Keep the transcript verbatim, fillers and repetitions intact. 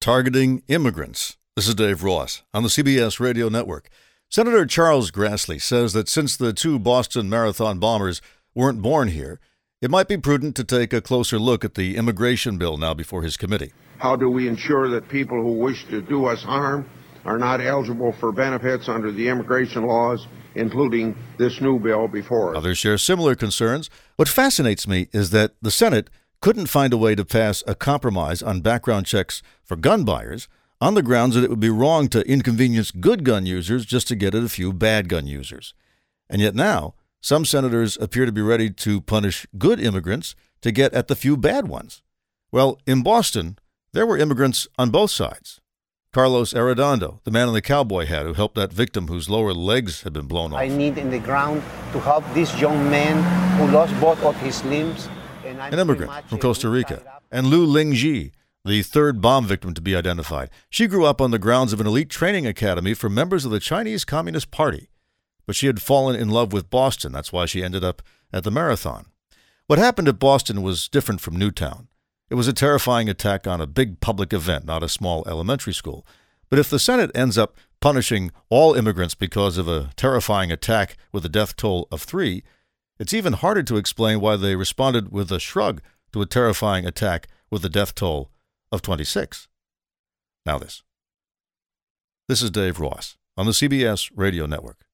targeting immigrants. This is Dave Ross on the C B S Radio Network. Senator Charles Grassley says that since the two Boston Marathon bombers weren't born here, it might be prudent to take a closer look at the immigration bill now before his committee. How do we ensure that people who wish to do us harm are not eligible for benefits under the immigration laws, including this new bill before us? Others share similar concerns. What fascinates me is that the Senate couldn't find a way to pass a compromise on background checks for gun buyers on the grounds that it would be wrong to inconvenience good gun users just to get at a few bad gun users. And yet now, some senators appear to be ready to punish good immigrants to get at the few bad ones. Well, in Boston, there were immigrants on both sides. Carlos Arredondo, the man in the cowboy hat who helped that victim whose lower legs had been blown off. I need in the ground to help this young man who lost both of his limbs. And I'm An immigrant from Costa Rica. And Lu Lingji, the third bomb victim to be identified. She grew up on the grounds of an elite training academy for members of the Chinese Communist Party. But she had fallen in love with Boston. That's why she ended up at the marathon. What happened at Boston was different from Newtown. It was a terrifying attack on a big public event, not a small elementary school. But if the Senate ends up punishing all immigrants because of a terrifying attack with a death toll of three, it's even harder to explain why they responded with a shrug to a terrifying attack with a death toll of twenty-six. Now this. This is Dave Ross on the C B S Radio Network.